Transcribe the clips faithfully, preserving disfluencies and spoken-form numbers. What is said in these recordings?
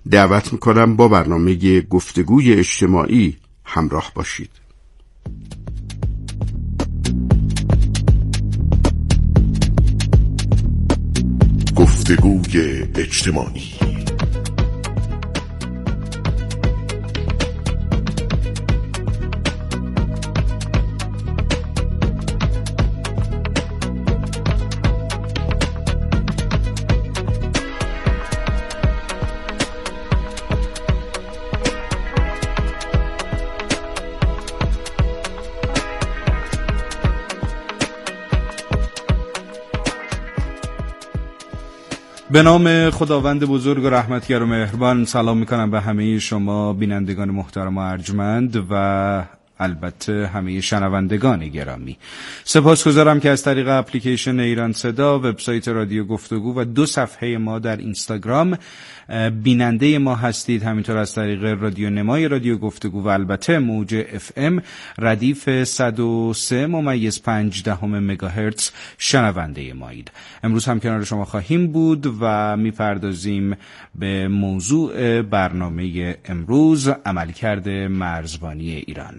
دعوت میکنم با برنامه گفتگوی اجتماعی همراه باشید. گفتگوی اجتماعی. به نام خداوند بزرگ و رحمتگر و مهربان سلام میکنم به همه شما بینندگان محترم و ارجمند و البته همه شنوندگان گرامی. سپاسگزارم که از طریق اپلیکیشن ایران صدا، وبسایت رادیو گفتگو و دو صفحه ما در اینستاگرام بیننده ما هستید. همینطور از طریق رادیو نمای رادیو گفتگو و البته موج اف ام ردیف صد و سه ممیز پنج دهم مگاهرتز شنونده مایید. امروز هم کنار شما خواهیم بود و میپردازیم به موضوع برنامه امروز، عملکرد مرزبانی ایران.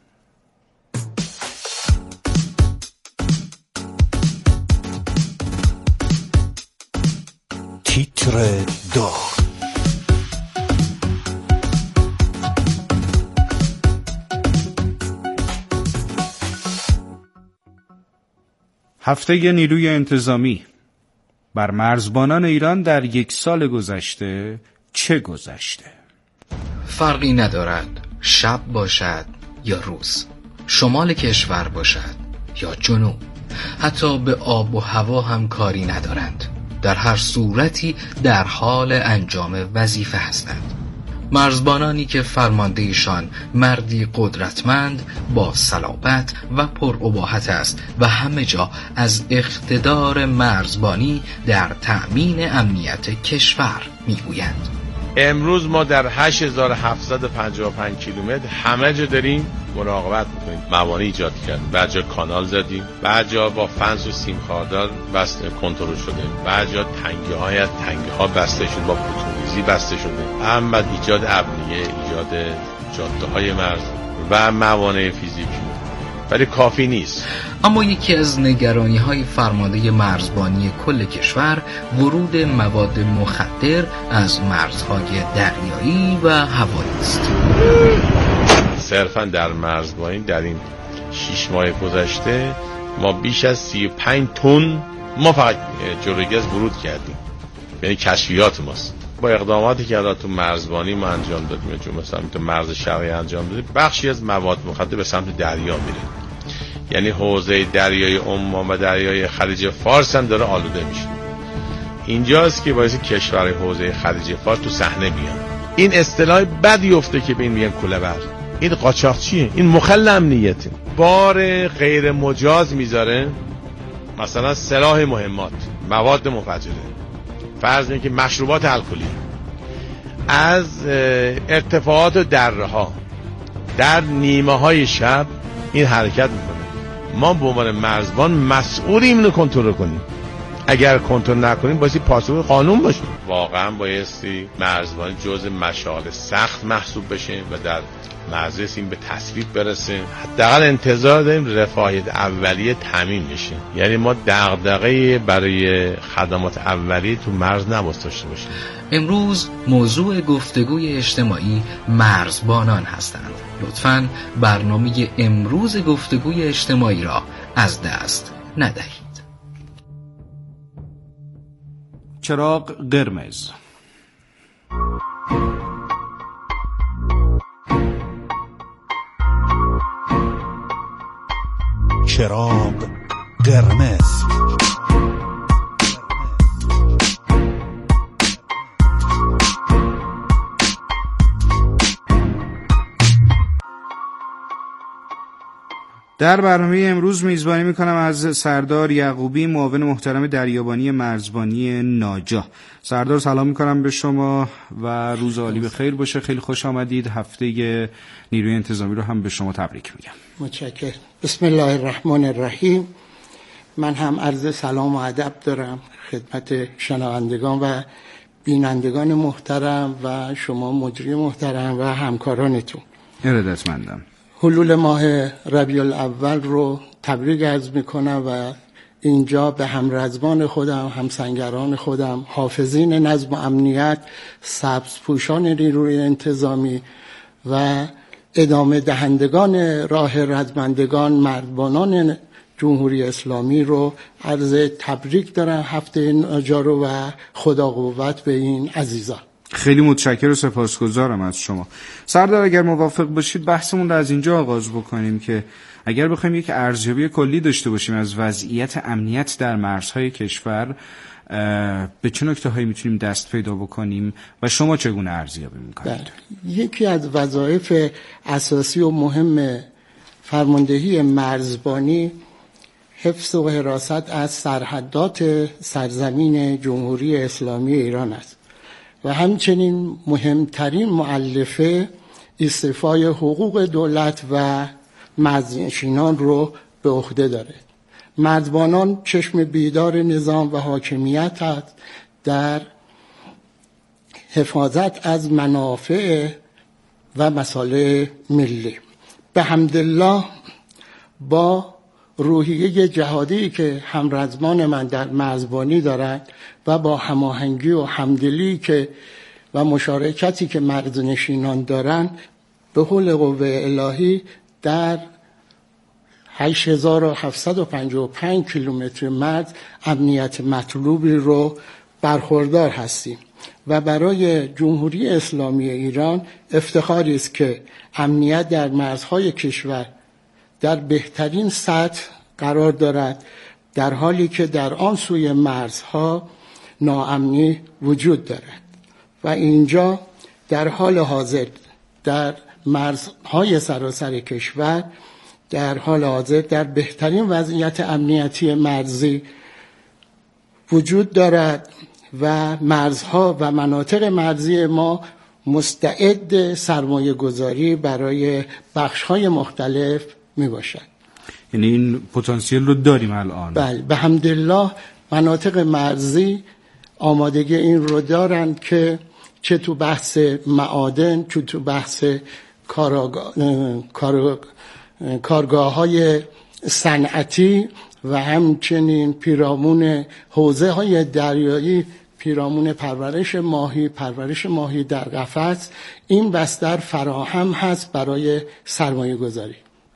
تیتر دو. هفته نیروی انتظامی بر مرزبانان ایران در یک سال گذشته چه گذشته؟ فرقی ندارد شب باشد یا روز، شمال کشور باشد یا جنوب، حتی به آب و هوا هم کاری ندارند. در هر صورتی در حال انجام وظیفه هستند. مرزبانانی که فرماندهشان مردی قدرتمند با صلابت و پراباحت است و همه جا از اقتدار مرزبانی در تأمین امنیت کشور میگویند. امروز ما در هشت هزار و هفتصد و پنجاه و پنج کیلومتر همه جا داریم مراقبت میکنیم، موانع ایجاد کردیم، بعد جا کانال زدیم، بعد جا با فنس و سیم خاردار بسته کنترل شده، بعد جا تنگه های از تنگه ها بسته شده، با پوتونیزی بسته شده، اما ایجاد امنیه، ایجاد جاده های مرز و موانع فیزیکی، ولی کافی نیست. اما یکی از نگرانی های فرمانده مرزبانی کل کشور ورود مواد مخدر از مرزهای دریایی و هوایی است. صرفا در مرزبانی در این شش ماه گذشته ما بیش از سی و پنج تن ما فقط جلوگی از ورود کردیم، یعنی کشفیات ماست. با اقداماتی که الان تو مرزبانی ما انجام دادیم، چون مثلا تو مرز شرقی انجام دادیم، بخشی از مواد مخدر به سمت دریا میره، یعنی حوزه دریای عمان و دریای خلیج فارس هم داره آلوده میشه. اینجاست که باعث کشورهای حوزه خلیج فارس تو صحنه بیان. این اصطلاح بدی افته که به این میگن کوله‌بر. این قاچاق چیه؟ این مخل امنیته. بار غیر مجاز میذاره، مثلا سلاح مهمات، مواد مفجره، فرض کنید که مشروبات الکلی، از ارتفاعات دره‌ها در نیمه های شب این حرکت میکنه. ما به عنوان مرزبان مسئولیم اینو کنترل کنیم. اگر کنترل نکنیم بایستی پاسخ قانون باشیم. واقعا بایستی مرزبانی جزء مشاغل سخت محسوب بشه و در معرض این به تصویب برسه. حداقل انتظار داریم رفاهیت اولیه تامین بشه، یعنی ما دغدغه برای خدمات اولیه تو مرز نباید داشته باشیم. امروز موضوع گفتگوی اجتماعی مرزبانان هستند. لطفاً برنامه امروز گفتگوی اجتماعی را از دست ندهید. چراغ قرمز. چراغ قرمز. در برنامه امروز میزبانی میکنم از سردار یعقوبی، معاون محترم دریابانی مرزبانی ناجا. سردار سلام میکنم به شما و روز عالی بخیر باشه. خیلی خوش آمدید. هفته نیروی انتظامی رو هم به شما تبریک میگم. متشکرم. بسم الله الرحمن الرحیم. من هم عرض سلام و ادب دارم خدمت شنوندگان و بینندگان محترم و شما مجری محترم و همکارانتون. ارادتمندم. حلول ماه ربیع الاول رو تبریک عرض میکنم و اینجا به همرزبان خودم، همسنگران خودم، حافظین نظم و امنیت، سبزپوشان نیروی انتظامی و ادامه دهندگان راه رزمندگان مردبانان جمهوری اسلامی رو عرض تبریک دارم هفته ناجارو و خدا قوت به این عزیزان. خیلی متشکرم و سپاسگزارم از شما. سردار اگر موافق باشید بحثمون رو از اینجا آغاز بکنیم که اگر بخوایم یک ارزیابی کلی داشته باشیم از وضعیت امنیت در مرزهای کشور، به چه نکته‌هایی میتونیم دست پیدا بکنیم و شما چگونه ارزیابی میکنید؟ یکی از وظایف اساسی و مهم فرماندهی مرزبانی حفظ و حراست از سرحدات سرزمین جمهوری اسلامی ایران است و همچنین مهمترین مؤلفه استیفای حقوق دولت و مرزنشینان رو به عهده داره. مرزبانان چشم بیدار نظام و حاکمیت است در حفاظت از منافع و مصالح ملی. به حمدالله با روحیه جهادی که همرزمان من در مرزبانی دارند و با هماهنگی و همدلی که و مشارکتی که مرزنشینان دارند، به حول قوه الهی در هشت هزار و هفتصد و پنجاه و پنج کیلومتر مرز امنیت مطلوبی رو برخوردار هستیم و برای جمهوری اسلامی ایران افتخاری است که امنیت در مرزهای کشور در بهترین سطح قرار دارد، در حالی که در آن سوی مرزها ناامنی وجود دارد و اینجا در حال حاضر در مرزهای سراسر کشور در حال حاضر در بهترین وضعیت امنیتی مرزی وجود دارد و مرزها و مناطق مرزی ما مستعد سرمایه گذاری برای بخش‌های مختلف می باشد. یعنی این پتانسیل رو داریم الان؟ بله، به حمدالله مناطق مرزی آمادگی این رو دارند که چه تو بحث معادن، چه تو بحث کارگاه, کار... کارگاه های صنعتی و همچنین پیرامون حوزه های دریایی، پیرامون پرورش ماهی، پرورش ماهی در قفس، این بستر فراهم هست برای سرمایه گذاری.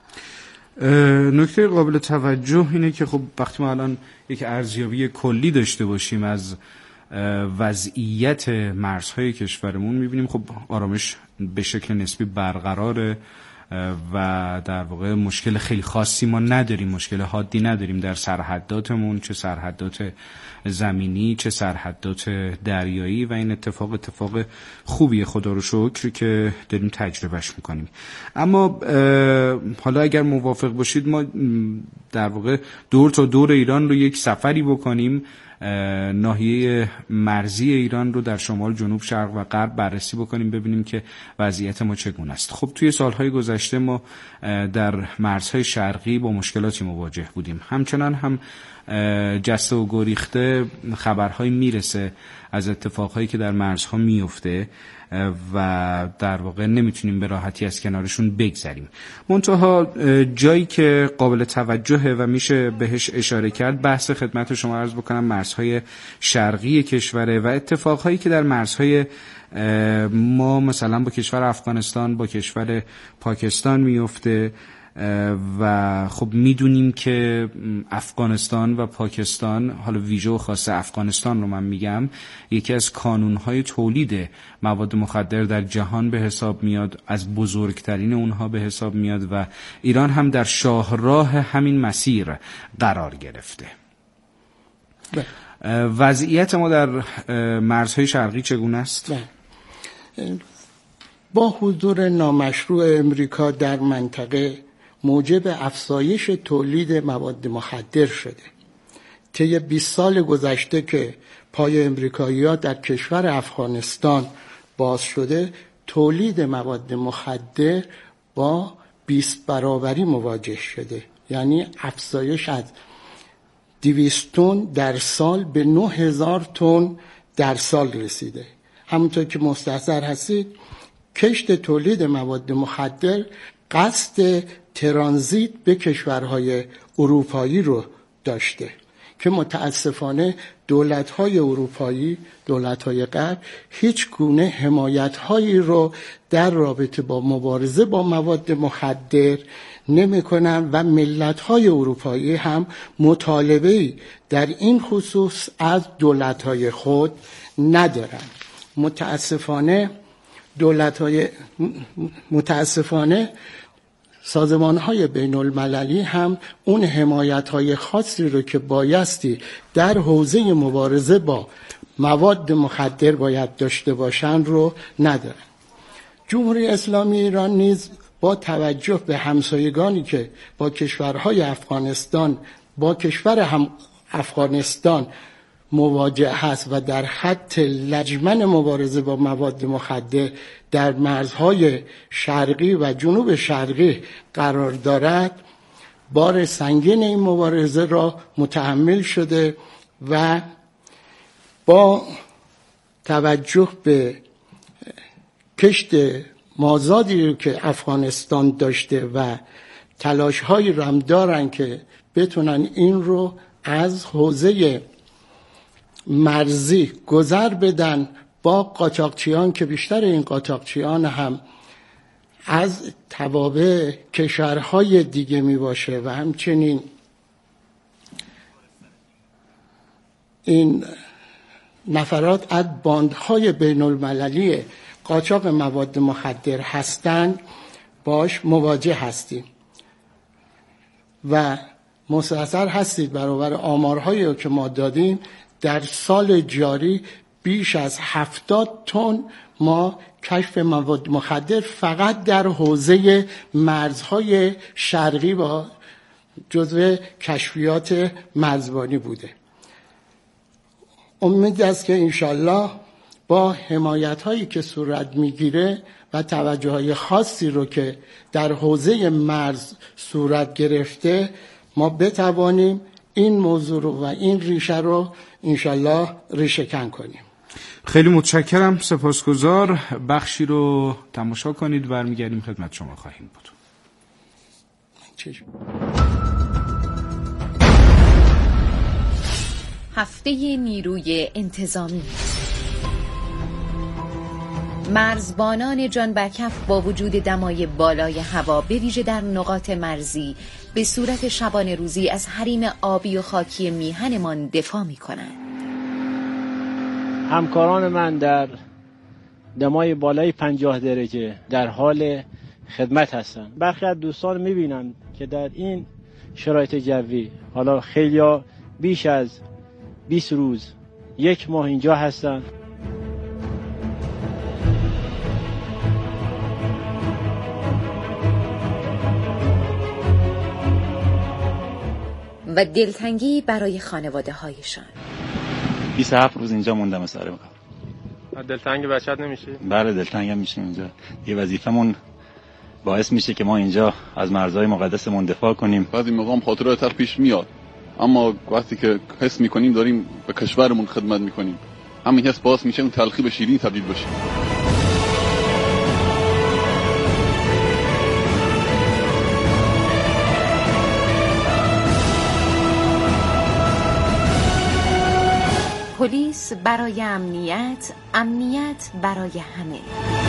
نکته قابل توجه اینه که خب وقتی ما الان یک ارزیابی کلی داشته باشیم از وضعیت مرزهای کشورمون، میبینیم خب آرامش به شکل نسبی برقراره و در واقع مشکل خیلی خاصی ما نداریم، مشکل حادی نداریم در سرحداتمون، چه سرحدات زمینی چه سرحدات دریایی، و این اتفاق اتفاق خوبیه خدا رو شکر که داریم تجربهش میکنیم. اما حالا اگر موافق باشید ما در واقع دور تا دور ایران رو یک سفری بکنیم، ناحیه مرزی ایران رو در شمال، جنوب، شرق و غرب بررسی بکنیم، ببینیم که وضعیت ما چگونه است. خب توی سالهای گذشته ما در مرزهای شرقی با مشکلاتی مواجه بودیم، همچنان هم جسته و گریخته خبرهایی میرسه از اتفاقهایی که در مرزها میفته و در واقع نمیتونیم به راحتی از کنارشون بگذریم. منتها جایی که قابل توجهه و میشه بهش اشاره کرد، بحث خدمت شما عرض بکنم مرزهای شرقی کشوره و اتفاقهایی که در مرزهای ما مثلا با کشور افغانستان، با کشور پاکستان میفته و خب میدونیم که افغانستان و پاکستان، حالا ویژه و خاصه افغانستان رو من میگم، یکی از کانونهای تولید مواد مخدر در جهان به حساب میاد، از بزرگترین اونها به حساب میاد و ایران هم در شاهراه همین مسیر قرار گرفته. وضعیت ما در مرزهای شرقی چگونه است؟ با حضور نامشروع امریکا در منطقه موجب افزایش تولید مواد مخدر شده. طی بیست سال گذشته که پای امریکایی‌ها در کشور افغانستان باز شده، تولید مواد مخدر با بیست برابری مواجه شده، یعنی افزایش از دویست تن در سال به نه هزار تن در سال رسیده. همونطور که مستحضر هستید کشت تولید مواد مخدر قصد ترانزیت به کشورهای اروپایی رو داشته که متاسفانه دولت‌های اروپایی، دولت‌های غرب هیچ گونه حمایت‌هایی رو در رابطه با مبارزه با مواد مخدر نمی‌کنن و ملت‌های اروپایی هم مطالبه‌ای در این خصوص از دولت‌های خود ندارن. متاسفانه دولت‌های متاسفانه سازمان‌های بین المللی هم اون حمایت‌های خاصی رو که بایستی در حوزه مبارزه با مواد مخدر باید داشته باشن رو ندارن. جمهوری اسلامی ایران نیز با توجه به همسایگانی که با کشورهای افغانستان با کشور هم افغانستان مواجه هست و در خط لجمن مبارزه با مواد مخدر در مرزهای شرقی و جنوب شرقی قرار دارد، بار سنگین این مبارزه را متحمل شده و با توجه به کشت مازادی که افغانستان داشته و تلاش‌هایی رو هم دارن که بتونن این رو از حوزه مرزی گذر بدن با قاچاقچیان که بیشتر این قاچاقچیان هم از توابع کشورهای دیگه می باشه و همچنین این نفرات از باندهای بین المللی قاچاق مواد مخدر هستند باش مواجه هستیم و مستحضر هستید برابر آمارهایی که ما دادیم در سال جاری بیش از هفتاد تن ما کشف مواد مخدر فقط در حوزه مرزهای شرقی با جزو کشفیات مرزبانی بوده. امید است که انشالله با حمایت هایی که صورت میگیره و توجه های خاصی رو که در حوزه مرز صورت گرفته ما بتوانیم این موضوع رو و این ریشه رو انشالله ریشه کن کنیم. خیلی متشکرم، سپاسگزار. بخشی رو تماشا کنید، برمیگردیم خدمت شما خواهیم بود. هفته نیروی انتظامی. مرزبانان جان برکف با وجود دمای بالای هوا به ویژه در نقاط مرزی به صورت شبانه روزی از حریم آبی و خاکی میهنمان دفاع می کنند. همکاران من در دمای بالای پنجاه درجه در حال خدمت هستند. برخی از دوستان میبینم که در این شرایط جوی حالا خیلیا بیش از بیست روز یک ماه اینجا هستند. و دلتنگی برای خانواده هایشان. بیست و هفت روز اینجا موندم سر کار. دلتنگ بچت نمیشی؟ بله دلتنگ هم میشیم اینجا. یه وظیفمون باعث میشه که ما اینجا از مرزهای مقدسمون دفاع کنیم. بعضی موقع خاطرات تر پیش میاد، اما وقتی که حس میکنیم داریم به کشورمون خدمت میکنیم، همین حس باعث میشه اون تلخی به شیرین تبدیل بشه. پلیس برای امنیت، امنیت برای همه.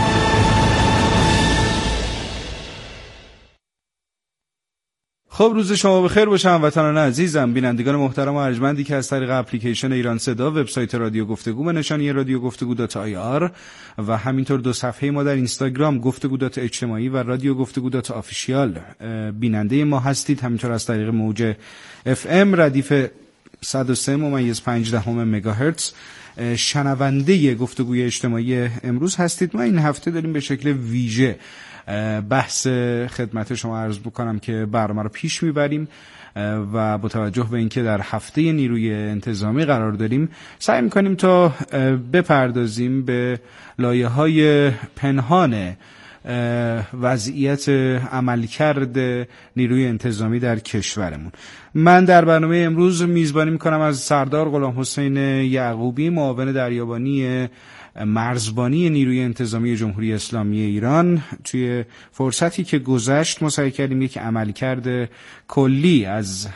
خب روز شما بخیر باشه هموطنان عزیزم، بینندگان محترم و ارجمندی که از طریق اپلیکیشن ایران صدا، وبسایت رادیو گفتگو به نشانی رادیو گفتگو دات آی آر و همینطور دو صفحه ما در اینستاگرام گفتگو دات اجتماعی و رادیو گفتگو دات آفیشیال بیننده ما هستید. همینطور از طریق موج اف ام ردیف صد و سه ممیز پنج دهم مگاهرتز شنونده گفتگوی اجتماعی امروز هستید. ما این هفته داریم به شکل ویژه بحث خدمت شما عرض بکنم که برنامه رو پیش میبریم و با توجه به اینکه در هفته نیروی انتظامی قرار داریم سعی میکنیم تا بپردازیم به لایه‌های پنهان وضعیت عملکرد نیروی انتظامی در کشورمون. من در برنامه امروز میزبانی میکنم از سردار غلام حسین یعقوبی، معاون دریابانی مرزبانی نیروی انتظامی جمهوری اسلامی ایران. توی فرصتی که گذشت ما سعی کردیم یک عملکرد کلی از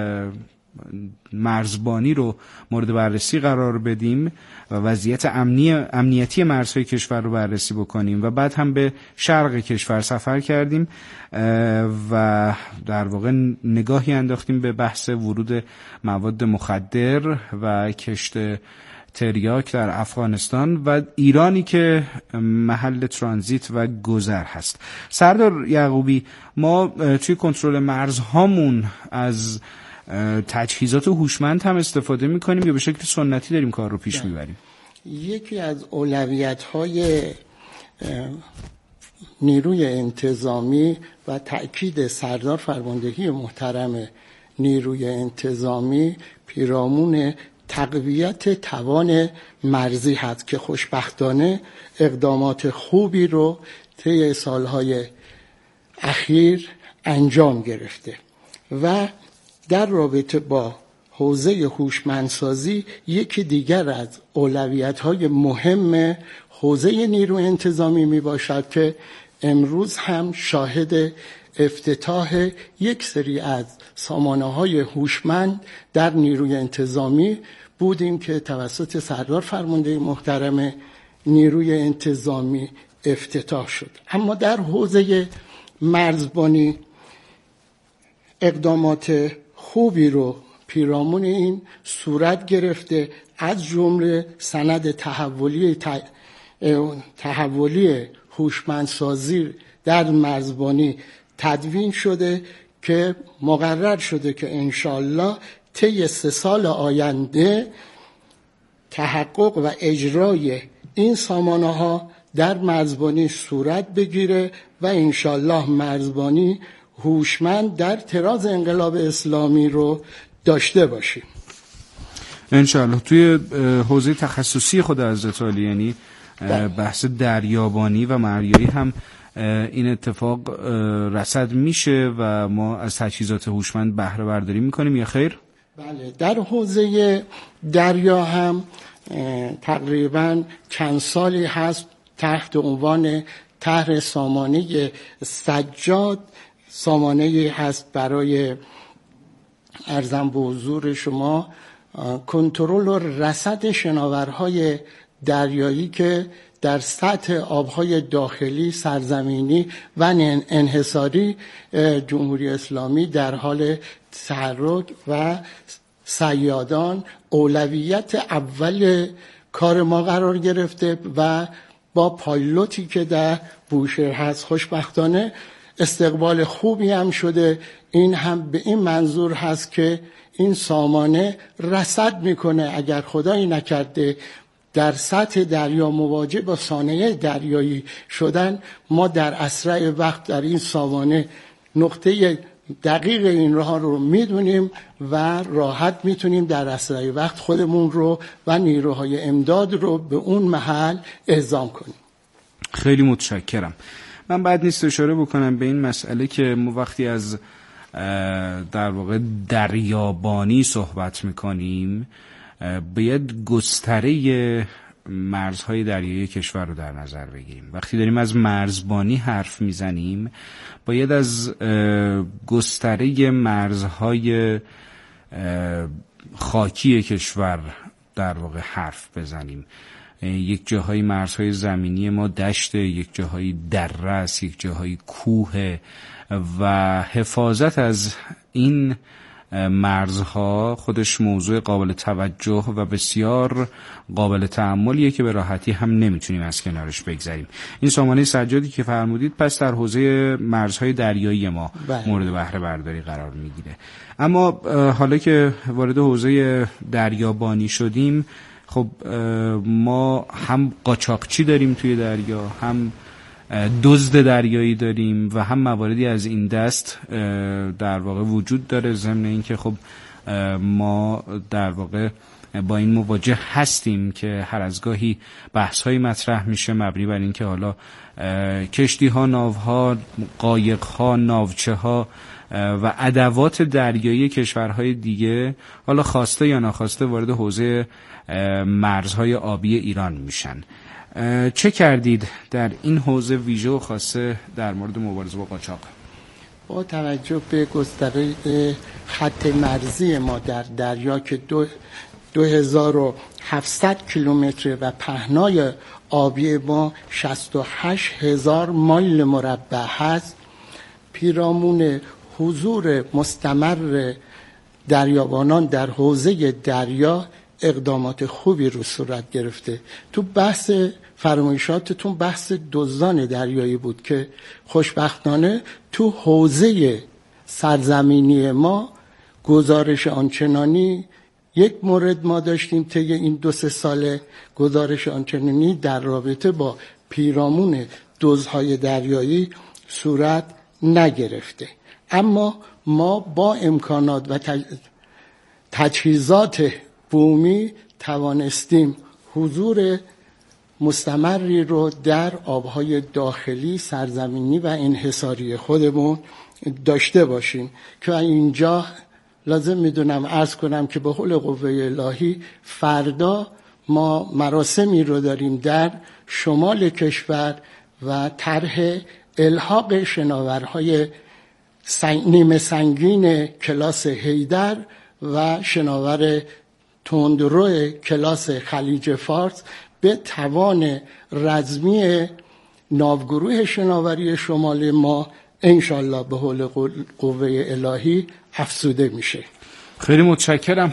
مرزبانی رو مورد بررسی قرار بدیم و وضعیت امنی امنیتی مرزهای کشور رو بررسی بکنیم و بعد هم به شرق کشور سفر کردیم و در واقع نگاهی انداختیم به بحث ورود مواد مخدر و کشت تریاک در افغانستان و ایرانی که محل ترانزیت و گذر هست. سردار یعقوبی، ما توی کنترل مرزهامون از تجهیزات هوشمند هم استفاده میکنیم یا به شکل سنتی داریم کار رو پیش میبریم؟ یکی از اولویت‌های نیروی انتظامی و تأکید سردار فرماندهی محترم نیروی انتظامی پیرامون تقویت توان مرزی هست که خوشبختانه اقدامات خوبی رو طی سالهای اخیر انجام گرفته و در رابطه با حوزه هوشمندسازی یکی دیگر از اولویت‌های مهم حوزه نیروی انتظامی می باشد که امروز هم شاهد افتتاح یک سری از سامانه‌های هوشمند در نیروی انتظامی بودیم که توسط سردار فرمانده محترم نیروی انتظامی افتتاح شد. اما در حوزه مرزبانی اقدامات خوبی رو پیرامون این صورت گرفته، از جمله سند تحولی تحولی هوشمندسازی در مرزبانی تدوین شده که مقرر شده که انشالله طی سه سال آینده تحقق و اجرای این سامانه ها در مرزبانی صورت بگیره و انشالله مرزبانی هوشمند در طراز انقلاب اسلامی رو داشته باشیم انشالله. توی حوزه تخصصی خود حضرت عالی یعنی بحث دریابانی و مریایی هم این اتفاق رصد میشه و ما از تجهیزات هوشمند بهره برداری میکنیم یا خیر؟ بله، در حوزه دریا هم تقریبا چند سالی هست تحت عنوان طرح سامانه سجاد، سامانه هست برای عرضم به حضور شما کنترل و رصد شناورهای دریایی که در سطح آبهای داخلی، سرزمینی و انحصاری جمهوری اسلامی در حال تحرک و صیادان اولویت اول کار ما قرار گرفته و با پایلوتی که در بوشهر هست خوشبختانه استقبال خوبی هم شده. این هم به این منظور هست که این سامانه رصد میکنه اگر خدایی نکرده در سطح دریا مواجه با صحنه دریایی شدن، ما در اسرع وقت در این سامانه نقطه دقیق این راه رو میدونیم و راحت میتونیم در اسرع وقت خودمون رو و نیروهای امداد رو به اون محل اعزام کنیم. خیلی متشکرم. من بعد نیست اشاره بکنم به این مسئله که ما وقتی از در واقع دریابانی صحبت میکنیم باید گستره مرزهای دریایی کشور رو در نظر بگیریم. وقتی داریم از مرزبانی حرف میزنیم باید از گستره مرزهای خاکی کشور در واقع حرف بزنیم. یک جاهای مرزهای زمینی ما دشت، یک جاهای دره است، یک جاهای کوه و حفاظت از این مرزها خودش موضوع قابل توجه و بسیار قابل تأملیه که به راحتی هم نمیتونیم از کنارش بگذریم. این سامانه سجادی که فرمودید پس در حوزه مرزهای دریایی ما بله. مورد بهره برداری قرار میگیره. اما حالا که وارد حوزه دریابانی شدیم، خب ما هم قاچاقچی داریم توی دریا، هم دزد دریایی داریم و هم مواردی از این دست در واقع وجود داره، ضمن اینکه خب ما در واقع با این مواجه هستیم که هر از گاهی بحث های مطرح میشه مبنی بر این که حالا کشتی ها، ناو ها، قایق ها، ناوچه ها و ادوات دریایی کشورهای دیگه حالا خواسته یا ناخواسته وارد حوزه مرزهای آبی ایران میشن. چه کردید در این حوزه ویژه و خاصه در مورد مبارزه با قاچاق؟ با توجه به گستره خط مرزی ما در دریا که دو دو هزار و هفتصد کیلومتر و پهنای آبی ما شصت و هشت هزار مایل مربع هست، پیرامون حضور مستمر دریابانان در حوزه دریا اقدامات خوبی رو صورت گرفته. تو بحث فرمایشاتتون بحث دزدان دریایی بود که خوشبختانه تو حوزه سرزمینی ما گزارش آنچنانی یک مورد ما داشتیم طی این دو سه ساله، گزارش آنچنانی در رابطه با پیرامون دزدهای دریایی صورت نگرفته. اما ما با امکانات و تجهیزات بومی توانستیم حضور مستمری رو در آبهای داخلی، سرزمینی و انحصاری خودمون داشته باشیم که اینجا لازم میدونم عرض کنم که به حول قوه الهی فردا ما مراسمی رو داریم در شمال کشور و طرح الحاق شناورهای نیمه سنگین کلاس حیدر و شناور تندرو کلاس خلیج فارس به توان رزمی ناوگروه شناوری شمال ما انشالله به حول قوه الهی افزوده میشه. خیلی متشکرم.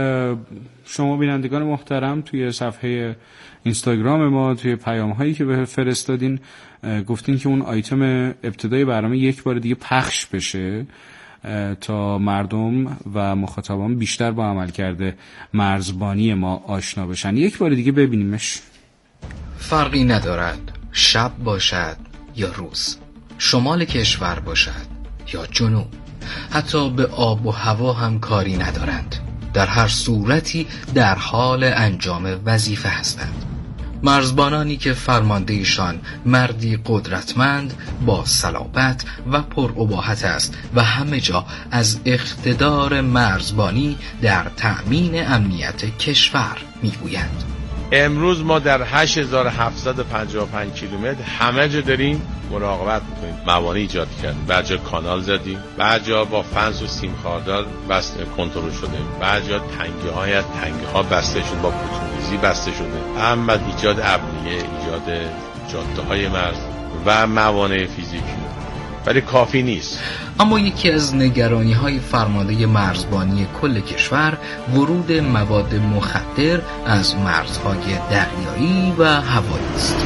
شما بینندگان محترم توی صفحه اینستاگرام ما توی پیام هایی که به فرستادین گفتین که اون آیتم ابتدای برنامه یک بار دیگه پخش بشه تا مردم و مخاطبان بیشتر با عمل کرده مرزبانی ما آشنا بشن. یک بار دیگه ببینیمش. فرقی ندارد شب باشد یا روز، شمال کشور باشد یا جنوب، حتی به آب و هوا هم کاری ندارند. در هر صورتی در حال انجام وظیفه هستند. مرزبانانی که فرماندهشان مردی قدرتمند با صلابت و پراباحت است و همه جا از اقتدار مرزبانی در تأمین امنیت کشور میگویند. امروز ما در هشت هزار و هفتصد و پنجاه و پنج کیلومتر همه جا داریم مراقبت میکنیم. موانع ایجاد کردیم، بعد جا کانال زدیم، بعد جا با فنس و سیم خاردار بسته کنترل شده، بعد جا تنگه های از تنگه ها بسته شده، با پوتونیزی بسته شده. اما ایجاد امنیه، ایجاد جاده های مرز و موانع فیزیکی، ولی کافی نیست. اما یکی از نگرانی های فرمانده مرزبانی کل کشور ورود مواد مخدر از مرزهای دریایی و هوایی است.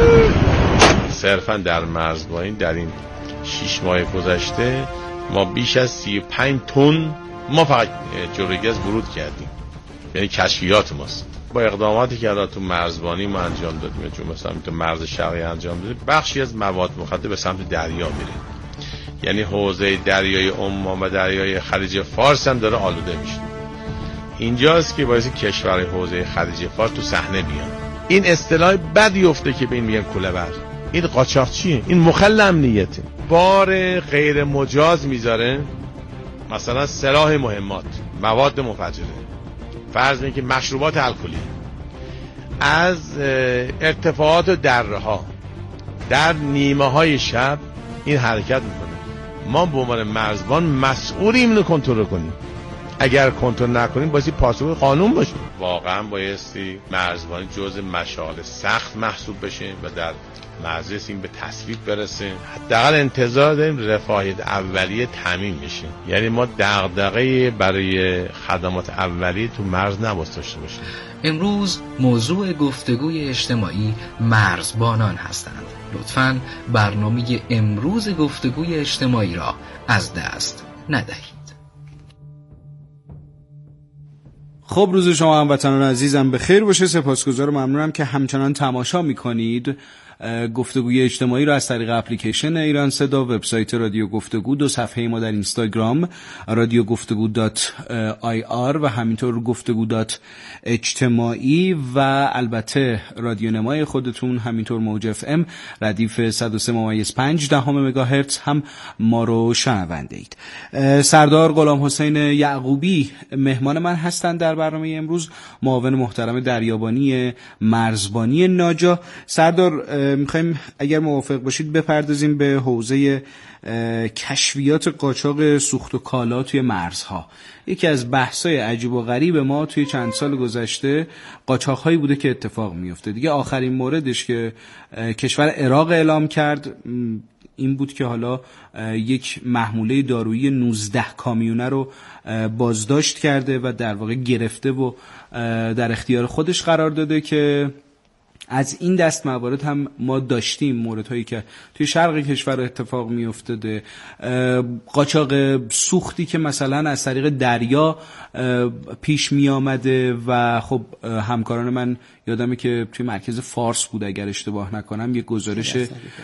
صرفا در مرزبانی در این شش ماه گذشته ما بیش از سی و پنج تن ما فقط جرگز ورود کردیم، یعنی کشفیات ماست. با اقداماتی که الان تو مرزبانی ما انجام دادیم، چون مثلا تو مرز شرقی انجام دادیم، بخشی از مواد مخدر به سمت دریا میره. یعنی حوزه دریای عمان و دریای خلیج فارس هم داره آلوده میشه. اینجاست که باعث کشورهای حوزه خلیج فارس تو صحنه بیان. این اصطلاح بدی افته که به این میگن کوله‌بر. این قاچاق چیه؟ این مخل امنیته. بار غیر مجاز میذاره، مثلا سلاح مهمات، مواد مفجره، فرض کنید که مشروبات الکلی، از ارتفاعات دره‌ها در نیمه های شب این حرکت میکنه. ما به عنوان مرزبان مسئولیم اینو کنترل کنیم. اگر کنترل نکنیم بایستی پاسخ قانون باشه. واقعا بایستی مرزبانی جزء مشاغل سخت محسوب بشه و در مجلس این به تصویب برسه. حداقل انتظار داریم رفاهیت اولیه تامین بشه. یعنی ما دغدغه برای خدمات اولیه تو مرز نباید داشته باشیم. امروز موضوع گفتگوی اجتماعی مرزبانان هستند. لطفاً برنامه امروز گفتگوی اجتماعی را از دست ندهید. خب روز شما هموطنان عزیزم به خیر باشه. سپاسگزارم، ممنونم که همچنان تماشا میکنید. گفتگوی اجتماعی رو از طریق اپلیکیشن ایران صدا، وبسایت رادیو گفتگو، دو صفحه ما در اینستاگرام رادیو گفتگو دات آی آر و همینطور گفتگو دات اجتماعی و البته رادیو نمای خودتون همینطور موج اف ام ردیف صد و سه ممیز پنج دهم مگاهرتز هم ما رو شنونده اید. سردار غلام حسین یعقوبی مهمان من هستند در برنامه امروز، معاون محترم دریابانی مرزبانی ناجا. سردار، میخوایم اگر موافق باشید بپردازیم به حوزه کشفیات قاچاق سوخت و کالا توی مرزها. یکی از بحث‌های عجیب و غریب ما توی چند سال گذشته قاچاق‌هایی بوده که اتفاق میفته. دیگه آخرین موردش که کشور عراق اعلام کرد این بود که حالا یک محموله دارویی نوزده کامیونه رو بازداشت کرده و در واقع گرفته و در اختیار خودش قرار داده که از این دست موارد هم ما داشتیم، موردهایی که توی شرق کشور اتفاق می افتاده، قاچاق سوختی که مثلا از طریق دریا پیش می آمده و خب همکاران من یادمه که توی مرکز فارس بود اگر اشتباه نکنم، یک گزارش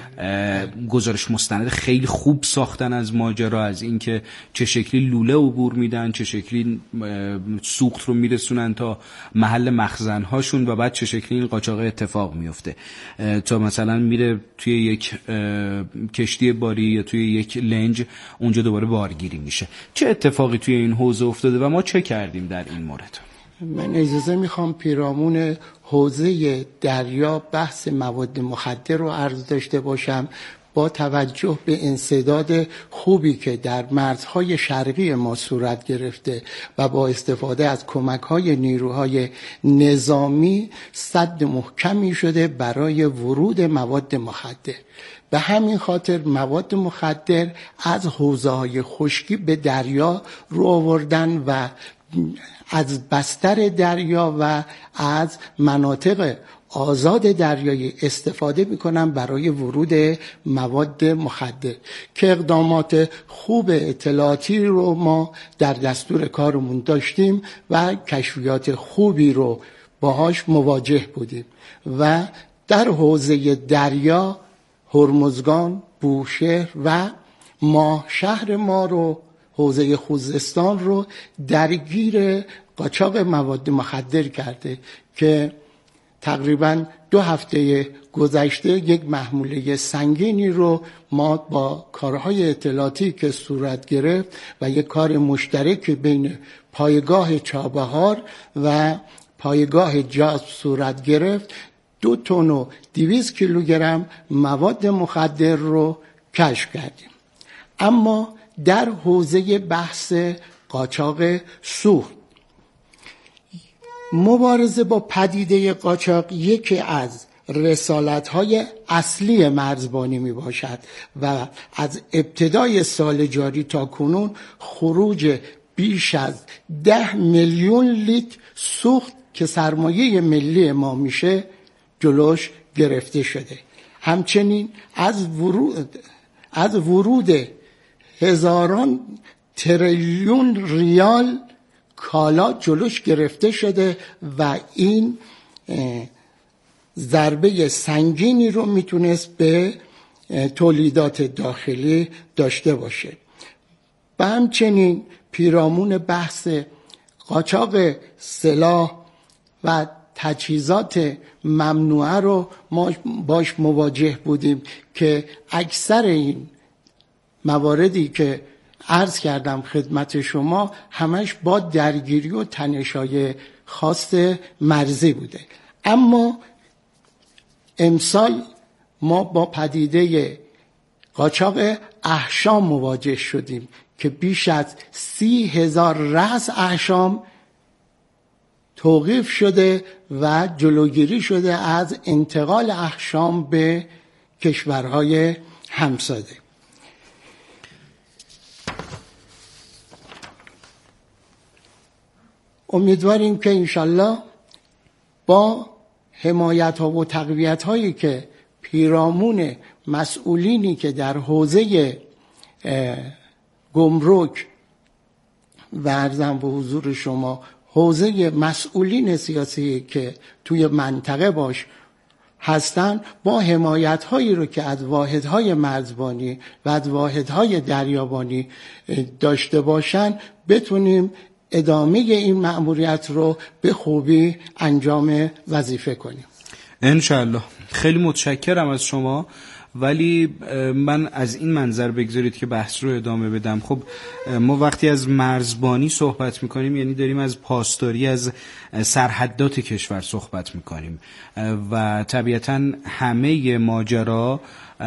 گزارش مستند خیلی خوب ساختن از ماجرا، از اینکه چه شکلی لوله عبور میدن، چه شکلی سوخت رو میرسونن تا محل مخزن هاشون و بعد چه شکلی این قاچاق اتفاق میفته تا مثلا میره توی یک کشتی باری یا توی یک لنج، اونجا دوباره بارگیری میشه. چه اتفاقی توی این حوزه افتاده و ما چه کردیم در این مورد؟ من اجازه میخوام پیرامون حوزه دریا بحث مواد مخدر رو عرض داشته باشم با توجه به انسداد خوبی که در مرزهای شرقی ما صورت گرفته و با استفاده از کمک‌های نیروهای نظامی سد محکمی شده برای ورود مواد مخدر. به همین خاطر مواد مخدر از حوزه‌های خشکی به دریا رو آوردن و از بستر دریا و از مناطق آزاد دریایی استفاده میکنن برای ورود مواد مخدر که اقدامات خوب اطلاعاتی رو ما در دستور کارمون داشتیم و کشفیات خوبی رو باهاش مواجه بودیم و در حوزه دریا هرمزگان، بوشهر و ما شهر ما رو، حوزه خوزستان رو درگیر قاچاق مواد مخدر کرده که تقریبا دو هفته گذشته یک محموله سنگینی رو ما با کارهای اطلاعاتی که صورت گرفت و یک کار مشترک بین پایگاه چابهار و پایگاه جاز صورت گرفت، دو تن و دویست کیلوگرم مواد مخدر رو کشف کردیم. اما در حوزه بحث قاچاق سوخت، مبارزه با پدیده قاچاق یکی از رسالت‌های اصلی مرزبانی می باشد و از ابتدای سال جاری تا کنون خروج بیش از ده میلیون لیتر سوخت که سرمایه ملی ما میشه جلوش گرفته شده. همچنین از ورود از ورود هزاران تریلیون ریال کالا جلوش گرفته شده و این ضربه سنگینی رو میتونست به تولیدات داخلی داشته باشه. و همچنین پیرامون بحث قاچاق سلاح و تجهیزات ممنوعه رو ما باش مواجه بودیم که اکثر این مواردی که عرض کردم خدمت شما همش با درگیری و تنش‌های خاص مرزی بوده. اما امسال ما با پدیده قاچاق احشام مواجه شدیم که بیش از سی هزار رأس احشام توقیف شده و جلوگیری شده از انتقال احشام به کشورهای همسایه. امیدواریم که انشالله با حمایت ها و تقویت هایی که پیرامون مسئولینی که در حوزه گمرک و عرضم به حضور شما حوزه مسئولین سیاسی که توی منطقه باش هستن با حمایت هایی رو که از واحدهای مرزبانی و از واحدهای دریابانی داشته باشن بتونیم ادامه این مأموریت رو به خوبی انجام وظیفه کنیم. انشالله. خیلی متشکرم از شما، ولی من از این منظر بگذارید که بحث رو ادامه بدم. خب ما وقتی از مرزبانی صحبت میکنیم یعنی داریم از پاسداری از سرحدات کشور صحبت میکنیم و طبیعتاً همه ماجرا